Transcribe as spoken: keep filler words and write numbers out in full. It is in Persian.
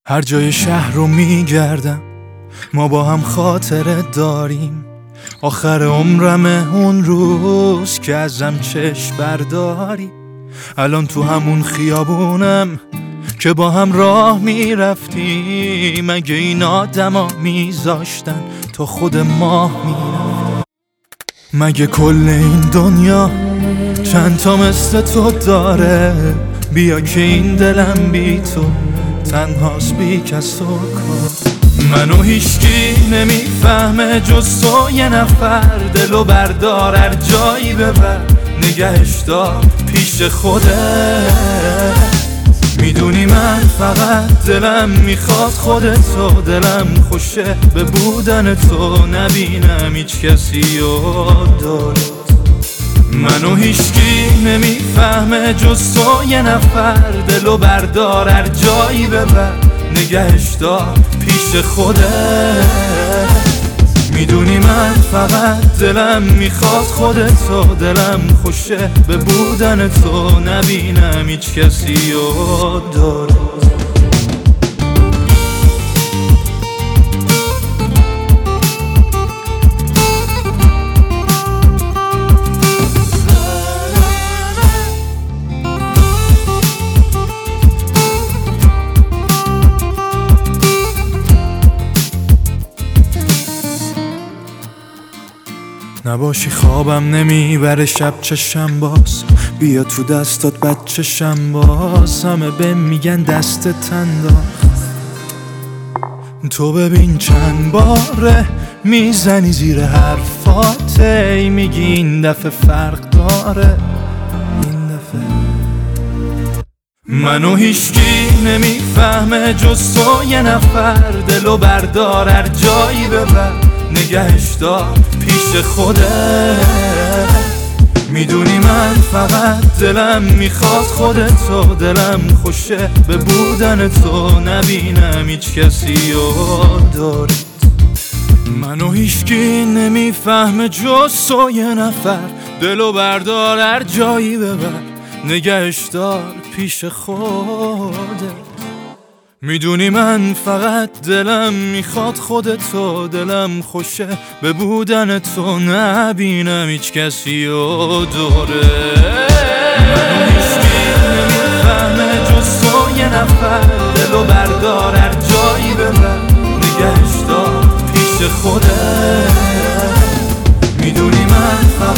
هر جای شهر رو میگردم، ما با هم خاطره داریم. آخر عمرمه اون روز که ازم چشم برداری. الان تو همون خیابونم که با هم راه میرفتیم. اگه این آدما میذاشتن تا خود ماه میرفت، مگه کل این دنیا چند تا مثل تو داره؟ بیا که این دلم بی تو تنهاست، بی کس و کار. منو هیچکی نمیفهمه جز تو، یه نفر. دلو بردار هر جایی ببر، نگهش دار پیش خودت. میدونی من فقط دلم میخواد خودتو، دلم خوشه به بودن تو، نبینم هیچ کسی و دارت. منو هیچکی نمیفهمه جز تو، یه نفر. دلو بردار هر جایی ببر، نگهش دار پیش خودت. میدونی من فقط دلم میخواد خودتو، دلم خوشه به بودن تو، نبینم هیچ کسی و دارت. نباشی خوابم نمیبره شب چشم باز، بیا تو دستات بچشم باز. همه به میگن دستت انداخت، تو ببین چند باره میزنی زیر حرفات. ای میگی این دفعه فرق داره، این دفعه. منو هیچکی نمیفهمه جز تو، یه نفر. دلو بردار هر جایی ببر، نگهش دار پیش خودت. میدونی من فقط دلم میخواد خودتو، دلم خوشه به بودن تو، نبینم هیچ کسی و دارت. منو هیچکی نمیفهمه جز تو، یه نفر. دلو بردار هر جایی ببر، نگهش دار پیش خودت. میدونی من فقط دلم میخواد خودتو، دلم خوشه به بودن تو، نبینم هیچ کسی و دوره. منو هیچکی نمیفهمه جز تو، یه نفر. دلو بردار هر جایی ببر، نگهش دار پیش خودت. میدونی من فقط